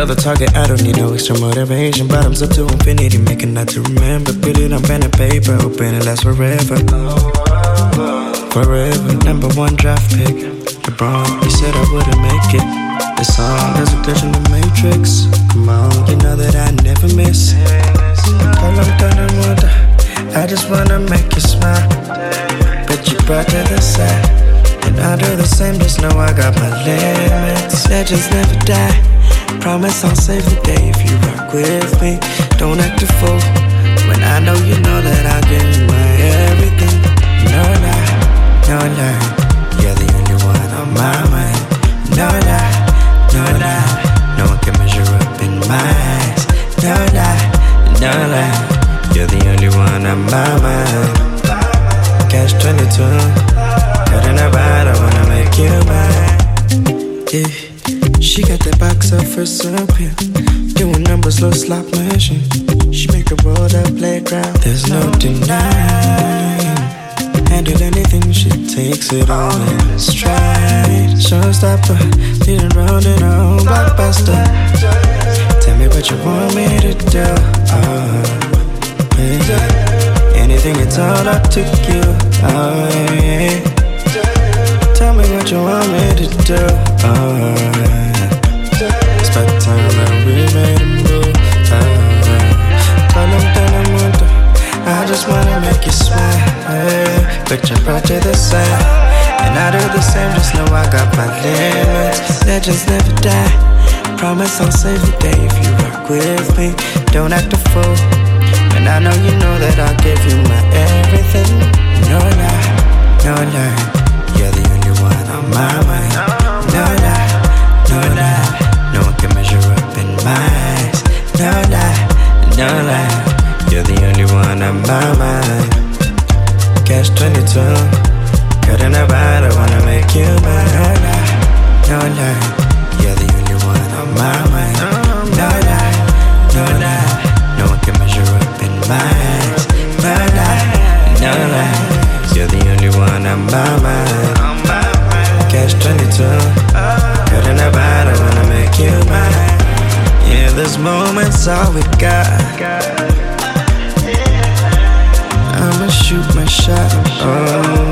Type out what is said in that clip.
another target, I don't need no extra motivation. Bottoms up to infinity, making not to remember. Put it on pen and paper, hoping it lasts forever. Forever, number one draft pick. LeBron, you said I wouldn't make it. This song, there's a glitch in the matrix. Come on, you know that I never miss. All I'm done and wonder, I just wanna make you smile. But you brought to the side, and I do the same, just know I got my limits. Legends never die, promise I'll save the day if you rock with me. Don't act a fool, when I know you know that I'll give you my everything. No lie, no lie, you're the only one on my mind. No lie, no lie, no one can measure up in my eyes. No lie, no lie, you're the only one on my mind. Catch 22, cutting her bite, I wanna make you mine. Yeah, she got that box up for some pill, doing numbers, low slot machine. She make a roll up playground, there's no denying. Handle anything, she takes it all in stride. Showstopper, leading round in her own blockbuster. Tell me what you want me to do. Yeah. Anything, it's all up to you. Yeah. Tell me what you want me to do. It's about time that we made a move. Call them down and wonder, I just wanna make you smile. Put your butt to the side, and I do the same, just know I got my limits. Legends never die, promise I'll save the day if you rock with me. Don't act a fool, and I know you know that I'll give you my everything. No lie, no lie, you're the only one on my mind. No lie, no lie, no one can measure up in my eyes. No lie, no lie, you're the only one on my mind. Catch 22, cutting her bite, I wanna make you mine. No lie, no lie, you're the only one on my mind. No lie, no lie, no one can measure up in my eyes. No lie, no lie, you're the only one on my mind. Catch 22, cutting her bite, I wanna make you mine. Yeah, this moment's all we got. I'ma shoot my shot. Oh.